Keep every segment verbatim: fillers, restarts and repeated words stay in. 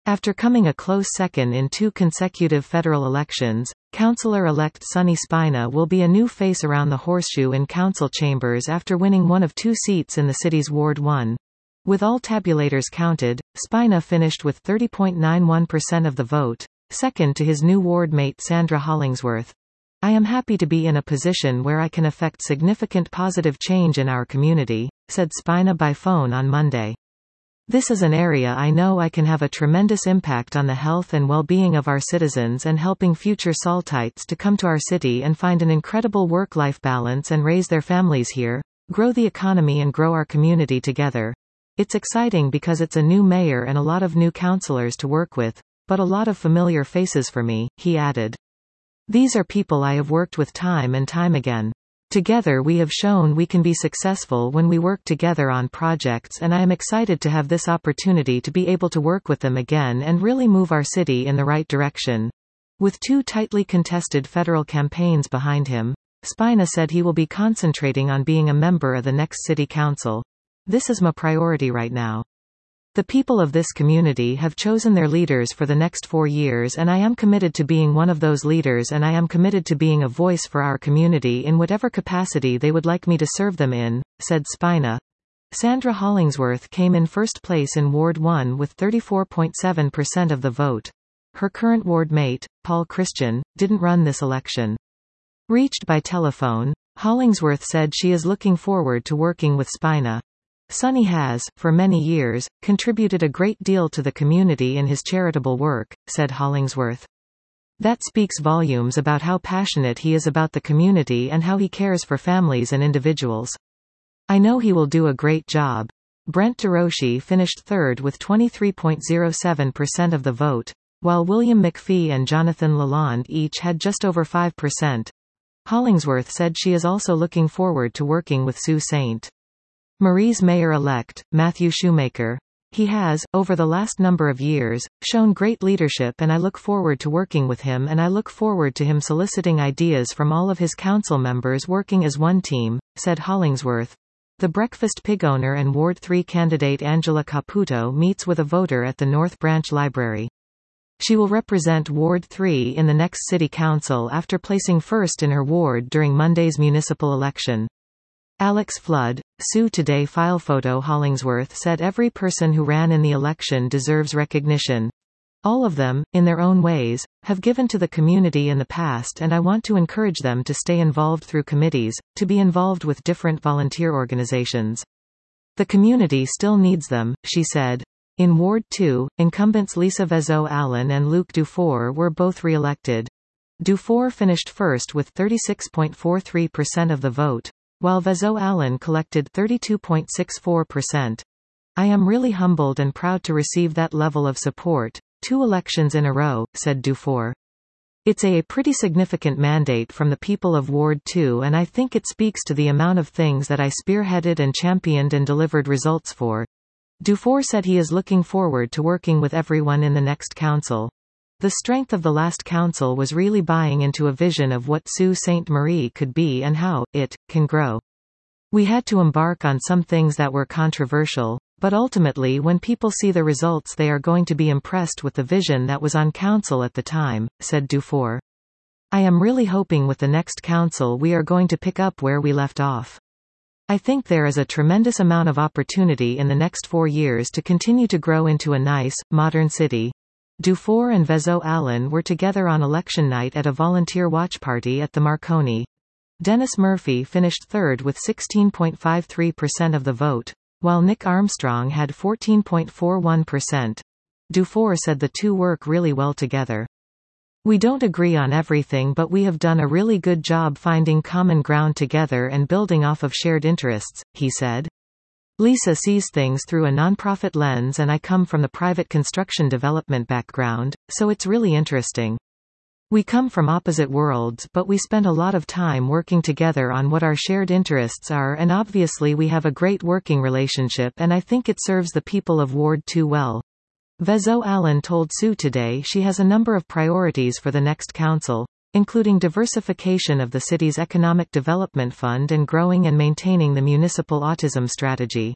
After coming a close second in two consecutive federal elections, Councillor-elect Sonny Spina will be a new face around the horseshoe in council chambers after winning one of two seats in the city's Ward one. With all tabulators counted, Spina finished with thirty point nine one percent of the vote, second to his new ward mate Sandra Hollingsworth. "I am happy to be in a position where I can affect significant positive change in our community," said Spina by phone on Monday. "This is an area I know I can have a tremendous impact on the health and well-being of our citizens and helping future Saltites to come to our city and find an incredible work-life balance and raise their families here, grow the economy and grow our community together. It's exciting because it's a new mayor and a lot of new councillors to work with, but a lot of familiar faces for me," he added. "These are people I have worked with time and time again. Together we have shown we can be successful when we work together on projects, and I am excited to have this opportunity to be able to work with them again and really move our city in the right direction." With two tightly contested federal campaigns behind him, Spina said he will be concentrating on being a member of the next city council. "This is my priority right now. The people of this community have chosen their leaders for the next four years and I am committed to being one of those leaders, and I am committed to being a voice for our community in whatever capacity they would like me to serve them in," said Spina. Sandra Hollingsworth came in first place in Ward one with thirty-four point seven percent of the vote. Her current ward mate, Paul Christian, didn't run this election. Reached by telephone, Hollingsworth said she is looking forward to working with Spina. "Sonny has, for many years, contributed a great deal to the community in his charitable work," said Hollingsworth. "That speaks volumes about how passionate he is about the community and how he cares for families and individuals. I know he will do a great job." Brent DeRoshi finished third with twenty-three point zero seven percent of the vote, while William McPhee and Jonathan Lalonde each had just over five percent. Hollingsworth said she is also looking forward to working with Sault Ste. Marie's mayor-elect, Matthew Shoemaker. "He has, over the last number of years, shown great leadership and I look forward to working with him and I look forward to him soliciting ideas from all of his council members working as one team," said Hollingsworth. The Breakfast Pig owner and Ward three candidate Angela Caputo meets with a voter at the North Branch Library. She will represent Ward three in the next city council after placing first in her ward during Monday's municipal election. Alex Flood, Sault Today file photo. Hollingsworth said every person who ran in the election deserves recognition. "All of them, in their own ways, have given to the community in the past and I want to encourage them to stay involved through committees, to be involved with different volunteer organizations. The community still needs them," she said. In Ward two, incumbents Lisa Vezo-Allen and Luke Dufour were both re-elected. Dufour finished first with thirty-six point four three percent of the vote, while Vezo-Allen collected thirty-two point six four percent. "I am really humbled and proud to receive that level of support, two elections in a row," said Dufour. "It's a pretty significant mandate from the people of Ward two and I think it speaks to the amount of things that I spearheaded and championed and delivered results for." Dufour said he is looking forward to working with everyone in the next council. "The strength of the last council was really buying into a vision of what Sault Ste. Marie could be and how it can grow. We had to embark on some things that were controversial, but ultimately when people see the results they are going to be impressed with the vision that was on council at the time," said Dufour. "I am really hoping with the next council we are going to pick up where we left off. I think there is a tremendous amount of opportunity in the next four years to continue to grow into a nice, modern city." Dufour and Vezo-Allen were together on election night at a volunteer watch party at the Marconi. Dennis Murphy finished third with sixteen point five three percent of the vote, while Nick Armstrong had fourteen point four one percent. Dufour said the two work really well together. "We don't agree on everything, but we have done a really good job finding common ground together and building off of shared interests," he said. "Lisa sees things through a nonprofit lens and I come from the private construction development background, so it's really interesting. We come from opposite worlds, but we spend a lot of time working together on what our shared interests are, and obviously we have a great working relationship and I think it serves the people of Ward two well." Vezo-Allen told Sault Today she has a number of priorities for the next council, including diversification of the city's economic development fund and growing and maintaining the municipal autism strategy.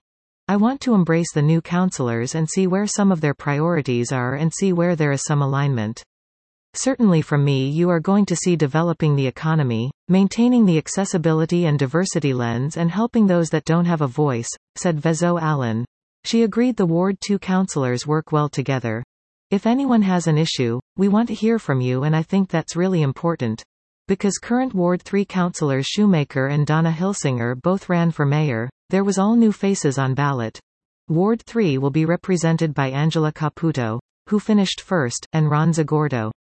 I want to embrace the new councillors and see where some of their priorities are and see where there is some alignment. Certainly from me you are going to see developing the economy, maintaining the accessibility and diversity lens and helping those that don't have a voice, said Vezo Allen. She agreed the Ward two councillors work well together. If anyone has an issue, we want to hear from you, and I think that's really important. Because current Ward three councillors Shoemaker and Donna Hilsinger both ran for mayor, there was all new faces on ballot. Ward three will be represented by Angela Caputo, who finished first, and Ron Zagordo.